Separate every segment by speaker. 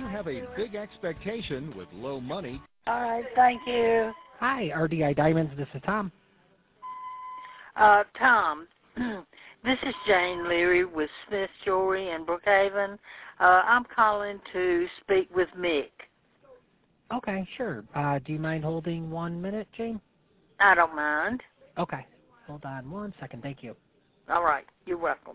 Speaker 1: have a big expectation with low money.
Speaker 2: All right, thank you.
Speaker 3: Hi, RDI Diamonds. This is Tom.
Speaker 2: Tom, this is Jane Leary with Smith Jewelry in Brookhaven. I'm calling to speak with Mick.
Speaker 3: Okay, sure. Do you mind holding 1 minute, Jane?
Speaker 2: I don't mind.
Speaker 3: Okay. Hold on 1 second. Thank you.
Speaker 2: All right, you're welcome.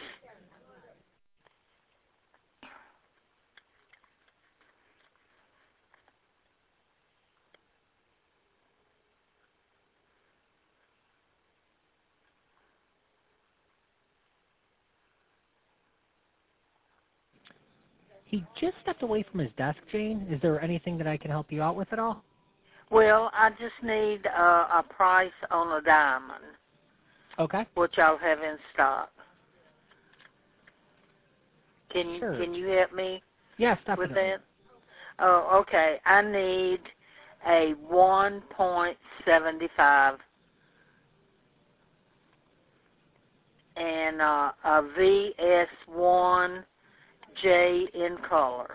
Speaker 3: He just stepped away from his desk, Jane. Is there anything that I can help you out with at all?
Speaker 2: Well, I just need a price on a diamond.
Speaker 3: Okay.
Speaker 2: What y'all have in stock. Can you help me?
Speaker 3: Yes, definitely.
Speaker 2: With that? Oh, okay. I need a 1.75 and a VS1J in color.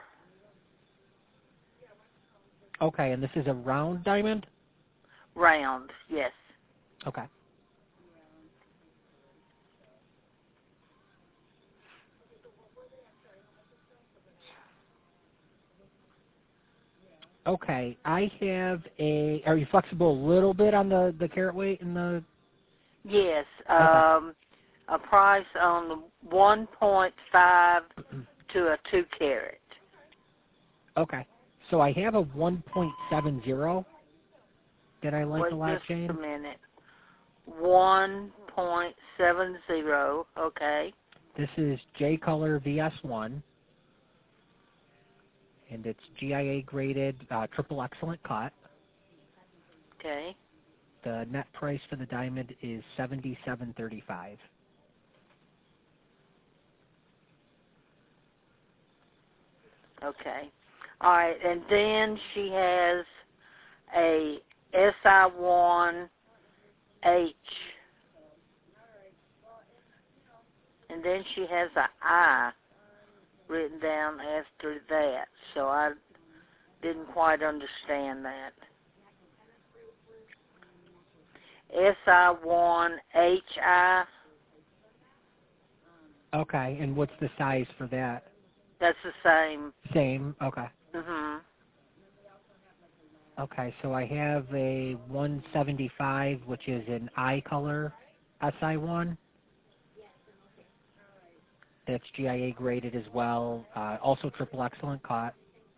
Speaker 3: Okay, and this is a round diamond?
Speaker 2: Round, yes.
Speaker 3: Okay. Okay, I have a... Are you flexible a little bit on the carat weight and the...
Speaker 2: Yes,
Speaker 3: Okay.
Speaker 2: a price on the 1.5 to a 2 carat.
Speaker 3: Okay. So I have a 1.70 that I like a lot, Jane.
Speaker 2: Wait just a minute. 1.70, okay.
Speaker 3: This is J Color VS1, and it's GIA graded, triple excellent cut.
Speaker 2: Okay.
Speaker 3: The net price for the diamond is $77.35.
Speaker 2: Okay. All right, and then she has a SI1H, and then she has an I written down after that, so I didn't quite understand that. SI1HI.
Speaker 3: Okay, and what's the size for that?
Speaker 2: That's the same.
Speaker 3: Same, okay.
Speaker 2: Mhm.
Speaker 3: Okay, so I have a 175, which is an I color SI1. That's GIA graded as well. Also triple excellent cut.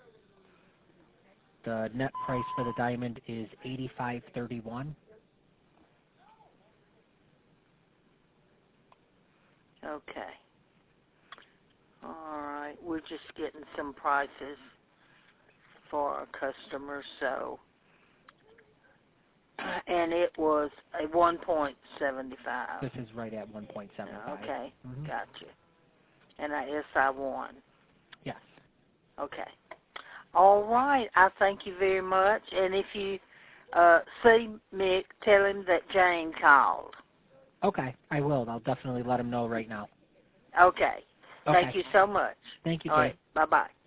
Speaker 3: The net price for the diamond is $85.31.
Speaker 2: Okay. All right. We're just getting some prices for our customers, so. And it was a 1.75.
Speaker 3: This is right at 1.75.
Speaker 2: Okay.
Speaker 3: Mm-hmm.
Speaker 2: Gotcha. And a SI1.
Speaker 3: Yes.
Speaker 2: Okay. All right. I thank you very much. And if you see Mick, tell him that Jane called.
Speaker 3: Okay, I will. I'll definitely let him know right now.
Speaker 2: Okay.
Speaker 3: Okay.
Speaker 2: Thank you so much.
Speaker 3: Thank you,
Speaker 2: All
Speaker 3: Jay.
Speaker 2: right. Bye-bye.